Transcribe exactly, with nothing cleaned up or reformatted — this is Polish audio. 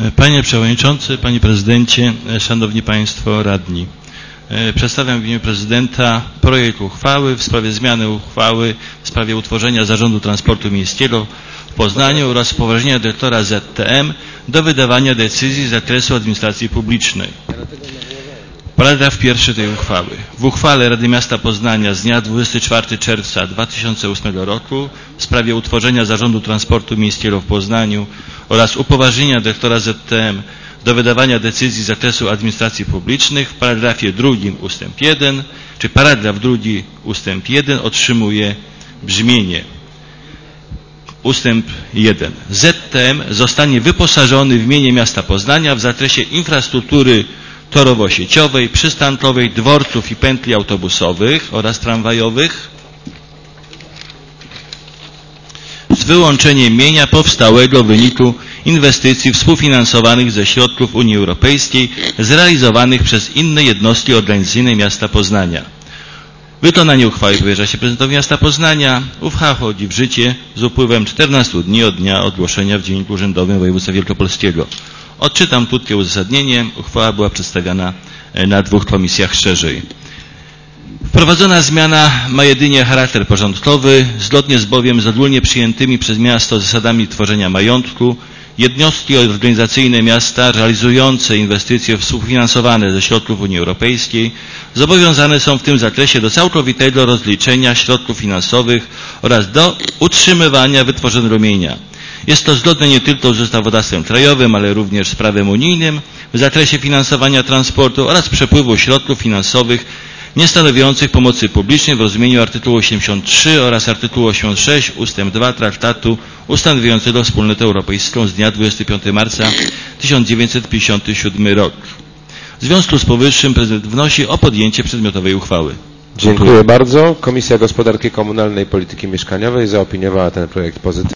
Panie Przewodniczący, Panie Prezydencie, Szanowni Państwo Radni. Przedstawiam w imieniu Prezydenta projekt uchwały w sprawie zmiany uchwały w sprawie utworzenia Zarządu Transportu Miejskiego w Poznaniu oraz upoważnienia dyrektora Z T M do wydawania decyzji z zakresu administracji publicznej. Paragraf pierwszy tej uchwały. W uchwale Rady Miasta Poznania z dnia dwudziestego czwartego czerwca dwa tysiące ósmego roku w sprawie utworzenia Zarządu Transportu Miejskiego w Poznaniu oraz upoważnienia dyrektora Z T M do wydawania decyzji z zakresu administracji publicznych w paragrafie drugim ustęp jeden, czy paragraf drugi ustęp jeden otrzymuje brzmienie. Ustęp jeden. Z T M zostanie wyposażony w mienie miasta Poznania w zakresie infrastruktury torowo-sieciowej, przystankowej, dworców i pętli autobusowych oraz tramwajowych z wyłączeniem mienia powstałego w wyniku inwestycji współfinansowanych ze środków Unii Europejskiej zrealizowanych przez inne jednostki organizacyjne miasta Poznania. Wykonanie uchwały powierza się prezydentowi miasta Poznania. Uchwała wchodzi w życie z upływem czternastu dni od dnia ogłoszenia w Dzienniku Urzędowym Województwa Wielkopolskiego. Odczytam krótkie uzasadnienie. Uchwała była przedstawiana na dwóch komisjach szerzej. Wprowadzona zmiana ma jedynie charakter porządkowy, zgodnie z bowiem z ogólnie przyjętymi przez miasto zasadami tworzenia majątku. Jednostki organizacyjne miasta realizujące inwestycje współfinansowane ze środków Unii Europejskiej zobowiązane są w tym zakresie do całkowitego rozliczenia środków finansowych oraz do utrzymywania wytworzonego mienia. Jest to zgodne nie tylko z ustawodawstwem krajowym, ale również z prawem unijnym w zakresie finansowania transportu oraz przepływu środków finansowych niestanowiących pomocy publicznej w rozumieniu artykułu osiemdziesiątego trzeciego oraz artykułu osiemdziesiątego szóstego ustęp dwa Traktatu ustanawiającego Wspólnotę Europejską z dnia dwudziestego piątego marca tysiąc dziewięćset pięćdziesiątego siódmego roku. W związku z powyższym prezydent wnosi o podjęcie przedmiotowej uchwały. Dziękuję bardzo. Komisja Gospodarki Komunalnej i Polityki Mieszkaniowej zaopiniowała ten projekt pozytywnie.